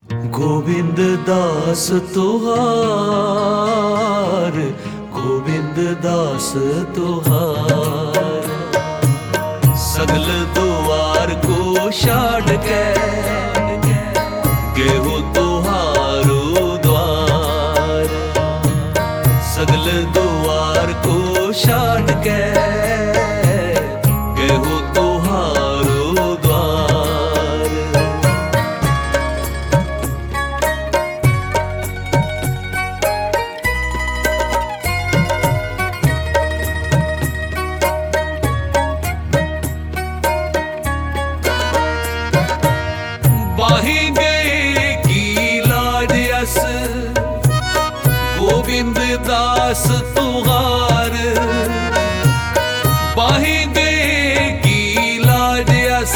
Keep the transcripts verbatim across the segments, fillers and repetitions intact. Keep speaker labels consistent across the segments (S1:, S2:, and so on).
S1: गोविंद दास तुहार, गोविंद दास तुहार, सगल दुआर को छाड़ के गेहूं तुहारो द्वार, सगल दुआर को छाड़ के गेहूं तुहारो द्वार। बाही गए की लाज अस गोविंद दास तुहार, बाही गए की लाज अस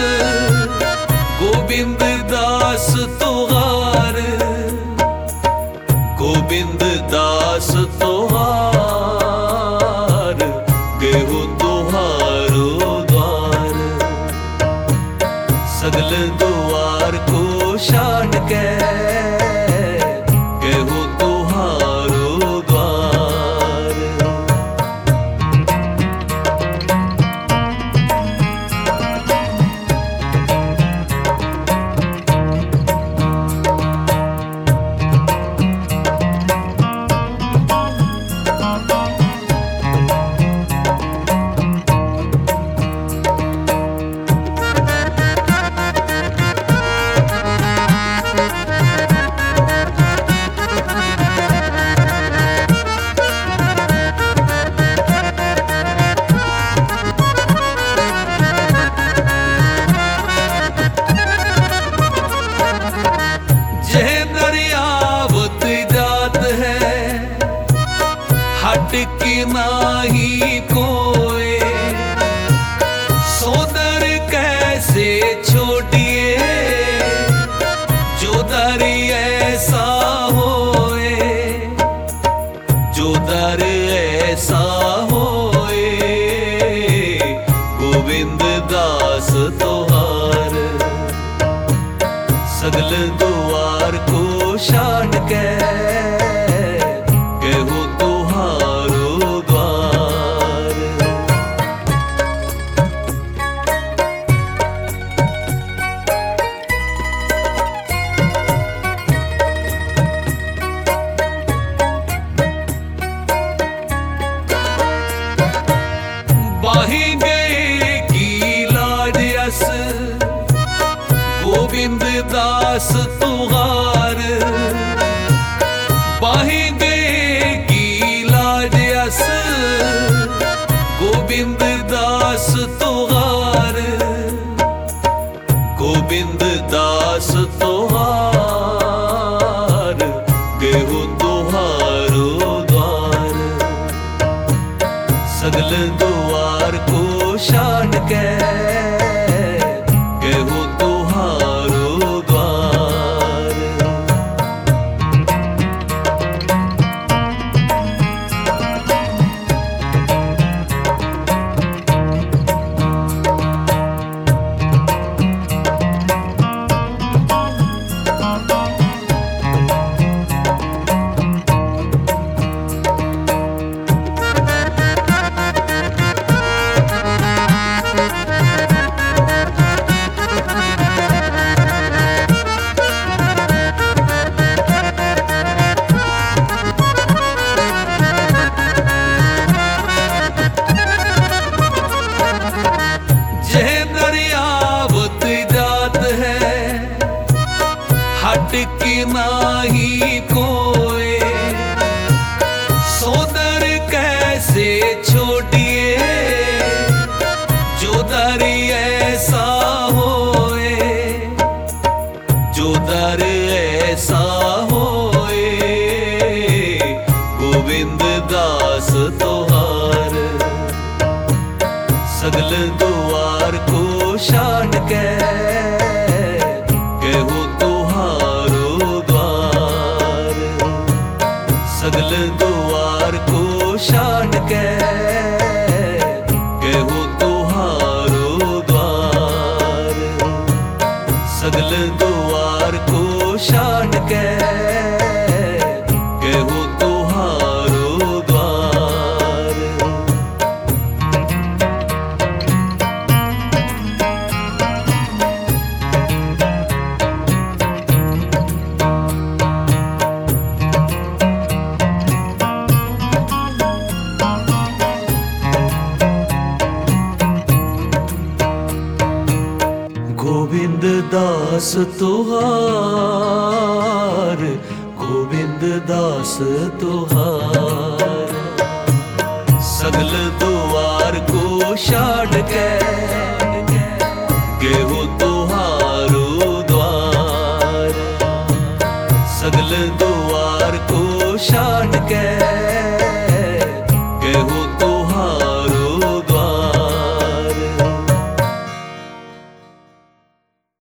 S1: गोविंद दास तुहार, गोविंद दास तुहार, गेहूं तुहारो द्वार, सगल दुआर को छाड़ के गेहूं तुहारो द्वार। की नाही कोई सोदर कैसे छोड़िए, जो दर ऐसा होए, जो दर ऐसा होए, गोविंद दास तुहार, सगल दुआर को छाड़ के गेहूं तुहारो द्वार। बाही गए की लाज अस गोविंद दास तुहार, बाही गए की लाज अस गोविंद दास तुहार, गोविंद दास तुहार, गेहूं तुहारो द्वार, सगल दुआर को छाड़ के गेहूं तुहारो द्वार। की नाही कोई सोदर कैसे छोड़िए, जो दर ऐसा होए, जो दर ऐसा होए, गोविंद दास तुहार, सगल दुआर को छाड़ के गेहूं तुहारो द्वार, सगल दुआर को छाड़ के गेहूं तुहारो द्वार, सगल दुआर को छाड़ के केहू तुहारो द्वार। गोविंद दास तुहार, गोविंद दास तुहार, सगल द्वार को छाड़ के केहू तुहारो द्वार। सगल द्वार को छाड़